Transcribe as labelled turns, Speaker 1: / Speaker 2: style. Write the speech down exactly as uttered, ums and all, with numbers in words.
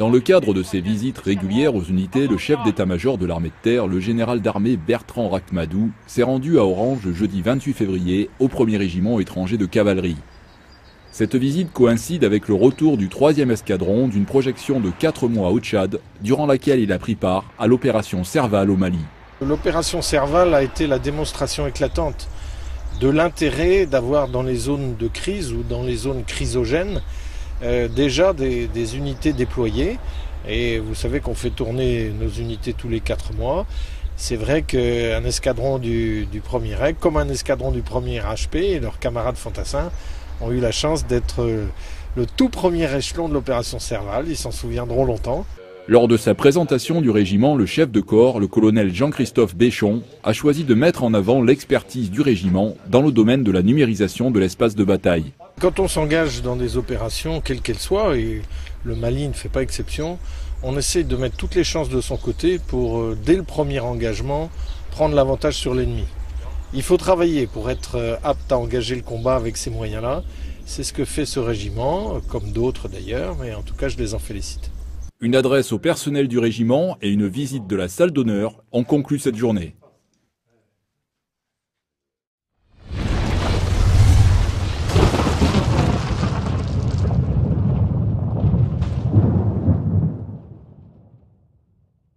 Speaker 1: Dans le cadre de ses visites régulières aux unités, le chef d'état-major de l'armée de terre, le général d'armée Bertrand Rachmadou, s'est rendu à Orange le jeudi vingt-huit février au premier régiment étranger de cavalerie. Cette visite coïncide avec le retour du troisième escadron d'une projection de quatre mois au Tchad, durant laquelle il a pris part à l'opération Serval au Mali.
Speaker 2: L'opération Serval a été la démonstration éclatante de l'intérêt d'avoir dans les zones de crise ou dans les zones chrysogènes euh, déjà des, des unités déployées. Et vous savez qu'on fait tourner nos unités tous les quatre mois. C'est vrai qu'un escadron du, du premier R E C, comme un escadron du premier H P et leurs camarades fantassins, ont eu la chance d'être le tout premier échelon de l'opération Serval. Ils s'en souviendront longtemps.
Speaker 1: Lors de sa présentation du régiment, le chef de corps, le colonel Jean-Christophe Béchon, a choisi de mettre en avant l'expertise du régiment dans le domaine de la numérisation de l'espace de bataille.
Speaker 2: Quand on s'engage dans des opérations, quelles qu'elles soient, et le Mali ne fait pas exception, on essaie de mettre toutes les chances de son côté pour, dès le premier engagement, prendre l'avantage sur l'ennemi. Il faut travailler pour être apte à engager le combat avec ces moyens-là. C'est ce que fait ce régiment, comme d'autres d'ailleurs, mais en tout cas je les en félicite.
Speaker 1: Une adresse au personnel du régiment et une visite de la salle d'honneur ont conclu cette journée.